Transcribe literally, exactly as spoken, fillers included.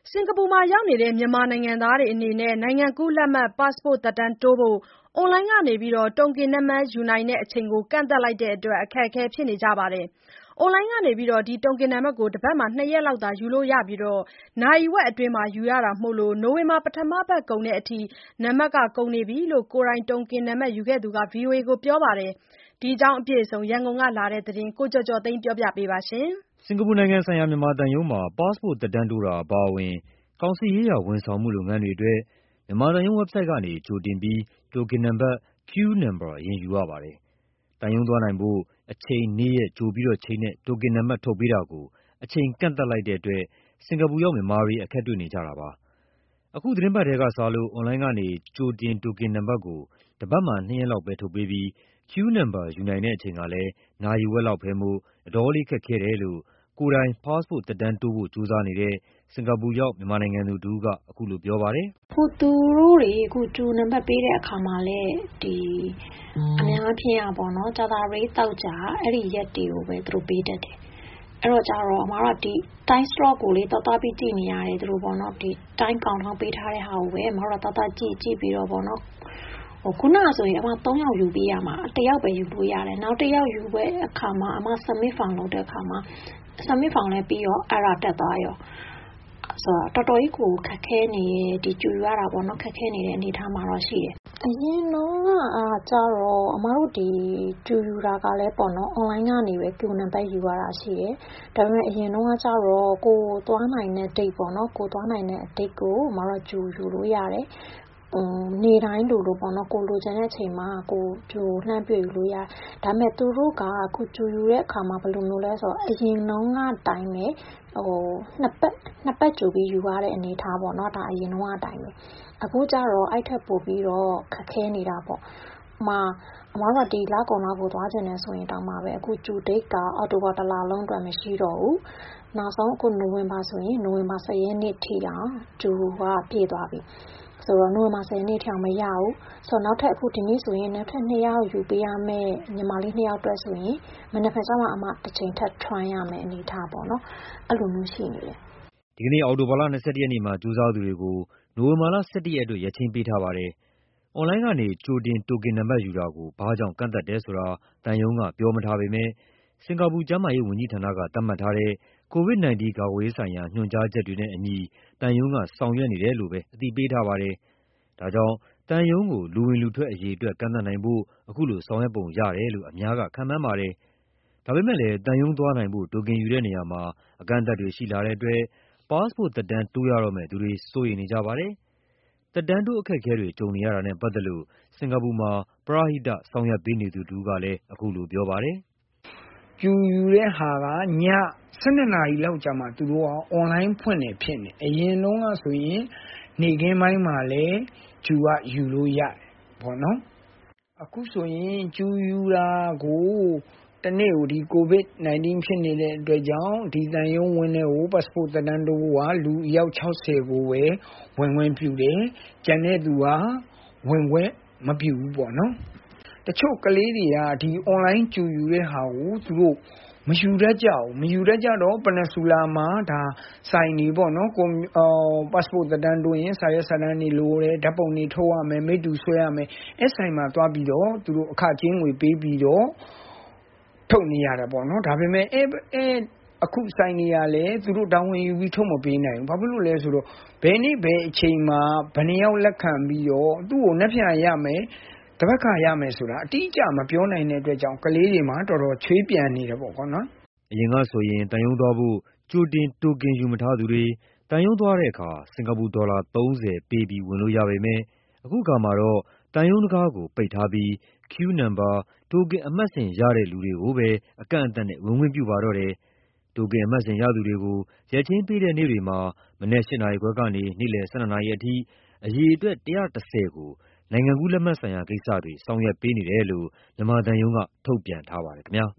စင်ကာပူမှာရောက်နေတဲ့မြန်မာနိုင်ငံသားတွေအနေနဲ့နိုင်ငံကူးလက်မှတ် passport သက်တမ်းတိုးဖို့ အွန်လိုင်းကနေ Token နံပါတ်ယူနိုင်တဲ့အချိန်ကို ကန့်သတ်လိုက်တဲ့အတွက် အခက်အခဲဖြစ်နေကြပါတယ်။ အွန်လိုင်းကနေ Token နံပါတ်ကို တပတ်မှာ နှစ်ရက်လောက်သာယူလို့ရပြီး နာရီဝက်အတွင်းယူရတာမို့ နိုဝင်ဘာပထမပတ်ကုန်တဲ့အထိ နံပါတ်ကုန်နေပြီလို့ ကိုယ်တိုင် Token နံပါတ်ယူခဲ့သူက ဗွီအိုအေကိုပြောပါတယ်။ ဒီအကြောင်း ရန်ကုန်ကလာတဲ့သတင်းကို ကိုကျော်ကျော်သိန်းကပြောပြပါမယ်။စင်ကာပူနိုင်ငံဆိုင်ရာမြန်မာသံရုံးမှာ passport သက်တမ်းတိုးတာအပါအဝင် ကောင်စစ်ရေးရာဝန်ဆောင်မှုလုပ်ငန်းတွေအတွက် မြန်မာသံရုံးဝက်ဘ်ဆိုက်ကနေ ကြိုတင်ပြီး Token နံပါတ် Queue Number အရင်ယူရပါတယ်။ သံရုံးသွားနိုင်ဖို့ အချိန်နေ့ရက်ကြိုပြီးချိန်းတဲ့ Token နံပါတ်ထုတ်ပေးတာကို အချိန်ကန့်သတ်လိုက်တဲ့အတွက် စင်ကာပူရောက်မြန်မာတွေ အခက်တွေ့နေကြတာပါ။ အခုသီတင်းပတ်ထဲကစလို့ အွန်လိုင်းကနေ ကြိုတင် Token နံပါတ်ကို တပတ်မှာ နှစ်ရက်လောက်ပဲထုတ်ပေးပြီး Queue Number ယူနိုင်တဲ့အချိန်ကလည်း နာရီဝက်လောက်ပဲမို့ အတော်လေးခက်ခဲတယ်လို့ ကိုယ်တိုင် passport သက်တမ်းတိုးဖို့ကြိုးစားနေတဲ့ စင်ကာပူရောက် မြန်မာနိုင်ငံသူတဦးက အခုလိုပြောပါတယ်။ “အခုသူတို့တွေ ကြိုနံပါတ်ပေးတဲ့အခါမှာလည်း အများအားဖြင့်ကပေါ့နော် ကြာသပတေး သောကြာ အဲ့ဒီရက်တွေကိုပဲ သူတို့ပေးတတ်တယ်။ အဲ့တော့ကျတော့ အမတို့က time slot ကိုလေ သွားသွားပြီးကြည့်နေရတယ်။ သူတို့ပေါ့နော် time countdown ပေးထားတဲ့ဟာကိုပဲ အမတို့ကသွားသွားကြည့် ကြည့်ပြီးတော့ပေါ့နော် ခုနကဆိုရင် အမ သုံးယောက်ယူပေးရမှာ တယောက်ပဲယူလို့ရတယ်။ နောက်တယောက်ယူတဲ့အခါမှာ အမ submit form လုပ်တဲ့အခါမှာ submit form လည်းပြီးရော error တက်သွားရော ဆိုတော့ တော်တော်ကြီးကိုခက်ခဲနေတယ်။ ဒီကြိုယူရတာပေါ့နော် ခက်ခဲနေတဲ့အနေအထားမှာတော့ရှိတယ်။ အရင်တုန်းကကျတော့ အမတို့ဒီကြိုယူတာကလည်းပေါ့နော် အွန်လိုင်းကနေပဲ Queue နံပါတ်ယူရတာရှိတယ်။ ဒါပေမဲ့ အရင်တုန်းကကျတော့ ကိုယ်သွားနိုင်တဲ့ date ပေါ့နော် ကိုယ်သွားနိုင်တဲ့ date ကို အမတို့က ကြိုယူလို့ရတယ်။ နေ့တိုင်းလိုလိုပေါ့နော် ကိုယ်လိုချင်တဲ့အချိန်မှာ ကိုယ်ကြိုလှမ်းပြီးယူလို့ရတယ်။ ဒါပေမဲ့သူတို့က အခုကြိုယူတဲ့အခါမှာ ဘယ်လိုမျိုးလဲဆိုတော့ အရင်တုန်းကအတိုင်းပဲ နှစ်ပတ် နှစ်ပတ်ကြိုပြီးယူရတဲ့အနေအထားပေါ့နော် ဒါအရင်တုန်းကအတိုင်းပဲ။ အခုကျတော့ အဲ့ထက်ပိုပြီးတော့ ခက်ခဲနေတာပေါ့။ ဥပမာ အမတို့က ဒီလကုန်လောက်ကိုသွားချင်တယ်ဆိုရင်တောင်မှပဲ အခုကြို date က အောက်တိုဘာတလလုံးအတွက်မရှိတော့ဘူး။ နောက်ဆုံးအခုနိုဝင်ဘာဆိုရင် နိုဝင်ဘာ ၁၀ ရက်နေ့ထိတောင် ကြိုကပြည့်သွားပြီ။ ဆိုတော့ နိုဝင်ဘာ ၁၀ ရက်နေ့ထိအောင်မရဘူး။ ဆိုတော့ နောက်ထပ်အခုဒီနေ့ဆိုရင် နောက်ထပ်နှစ်ယောက်ယူပေးရမယ့် ညီမလေးနှစ်ယောက်အတွက်ဆိုရင် မနက်ဖြန်ကျမှ အမ တစ်ကြိမ်ထပ် try ရမယ့်အနေအထားပေါ့နော် အဲ့လိုမျိုးရှိနေတယ်။ ” ဒီကနေ့ အောက်တိုဘာလ ၂၁ ရက်နေ့မှာ ကြိုးစားသူတွေကို နိုဝင်ဘာလ ၁၁ ရက်အတွက် ရက်ချိန်းပေးထားပါတယ်။ အွန်လိုင်းကနေ ကြိုတင် Token နံပါတ်ယူတာကို ဘာကြောင့်ကန့်သတ်တယ်ဆိုတာ သံရုံးကပြောမထားပေမဲ့ စင်ကာပူကျန်းမာရေးဝန်ကြီးဌာနက သတ်မှတ်ထားတဲ့ ကိုဗစ် ၁၉ ကာကွယ်ရေးဆိုင်ရာ ညွှန်ကြားချက်တွေနဲ့အညီ သံရုံးက ဆောင်ရွက်နေတယ်လို့ပဲ အသိပေးထားပါတယ်။ ဒါကြောင့် သံရုံးကို လူဝင်လူထွက်အရေအတွက်ကန့်သတ်နိုင်ဖို့ အခုလိုဆောင်ရွက်ပုံရတယ်လို့ အများက ခန့်မှန်းပါတယ်။ ဒါပေမဲ့လည်း သံရုံးသွားနိုင်ဖို့ Token ယူတဲ့နေရာမှာ အကန့်အသတ်တွေရှိလာတဲ့အတွက် passport သက်တမ်းတိုးရတော့မယ့်သူတွေ စိုးရိမ်နေကြပါတယ်။ သက်တမ်းတိုးအခက်အခဲတွေ ကြုံနေရတာနဲ့ပတ်သက်လို့ စင်ကာပူမှာ ပရဟိတဆောင်ရွက်ပေးနေသူတဦးကလည်း အခုလိုပြောပါတယ်။ “ကြိုယူတဲ့ဟာက ည ၁၂ နာရီလောက်ကျမှ သူတို့က အွန်လိုင်းဖွင့်တယ်ဖြစ်နေတယ်။ အရင်တုန်းကဆိုရင် နေ့ခင်းပိုင်းမှာလည်း ကြိုကယူလို့ရတယ်ပေါ့နော်။ အခုဆိုရင် ကြိုယူတာကို တနေ့ကို ဒီကိုဗစ် ၁၉ ဖြစ်နေတဲ့အတွက်ကြောင့် ဒီသံရုံးဝန်းထဲကို passport သက်တမ်းတိုးဖို့က လူအယောက် ၆၀ ကိုပဲ ဝင်ခွင့်ပြုတယ်။ ကျန်တဲ့သူက ဝင်ခွင့်မပြုဘူးပေါ့နော်။ တချို့ကလေးတွေက ဒီအွန်လိုင်းကြိုယူတဲ့ဟာကို သူတို့မယူတတ်ကြဘူး။ မယူတတ်ကြတော့ Peninsula မှာ ဒါဆိုင်တွေပေါ့နော် passport သက်တမ်းတိုးရင် စာရွက်စာတမ်းတွေလိုတယ်။ ဓာတ်ပုံတွေထုတ်ရမယ် မိတ္တူဆွဲရမယ်။ အဲ့ဆိုင်မှာသွားပြီးတော့ သူတို့အခကြေးငွေပေးပြီးတော့ ထုတ်နေရတယ်ပေါ့နော်။ ဒါပေမဲ့ အခုဆိုင်တွေကလည်း သူတို့တာဝန်ယူပြီးထုတ်မပေးနိုင်ဘူး။ ဘာဖြစ်လို့လဲဆိုတော့ ဘယ်နေ့ဘယ်အချိန်မှာ ဘယ်နှစ်ယောက်လက်ခံပြီးတော့ သူ့ကို မနက်ဖြန်ရမယ် သဘက်ခါရမယ်ဆိုတာ အတိအကျမပြောနိုင်တဲ့အတွက်ကြောင့် ကလေးတွေမှာ တော်တော်ချွေးပြန်နေတယ်ပေါ့နော်။ ” အရင်ကဆိုရင် သံရုံးသွားဖို့ ကြိုတင် Token ယူမထားသူတွေ သံရုံးသွားတဲ့အခါ စင်ကာပူဒေါ်လာ သုံးဆယ်ပေးပြီး ဝင်လို့ရပေမဲ့ အခုအခါမှာတော့ သံရုံးတံခါးကိုပိတ်ထားပြီး Queue Number Token အမှတ်စဉ်ရတဲ့လူတွေကိုပဲ အကန့်အသတ်နဲ့ ဝင်ခွင့်ပြုပါတော့တယ်။ Token အမှတ်စဉ်ရသူတွေကို ရက်ချိန်းပေးတဲ့နေ့တွေမှာ မနက် ၈ နာရီခွဲကနေ နေ့လယ် ၁၂ နာရီအထိ အရေအတွက် ၁၁၀ ကို နိုင်ငံကူးလက်မှတ်ဆိုင်ရာကိစ္စတွေ ဆောင်ရွက်ပေးနေတယ်လို့ မြန်မာသံရုံးက ထုတ်ပြန်ထားပါတယ်ခင်ဗျာ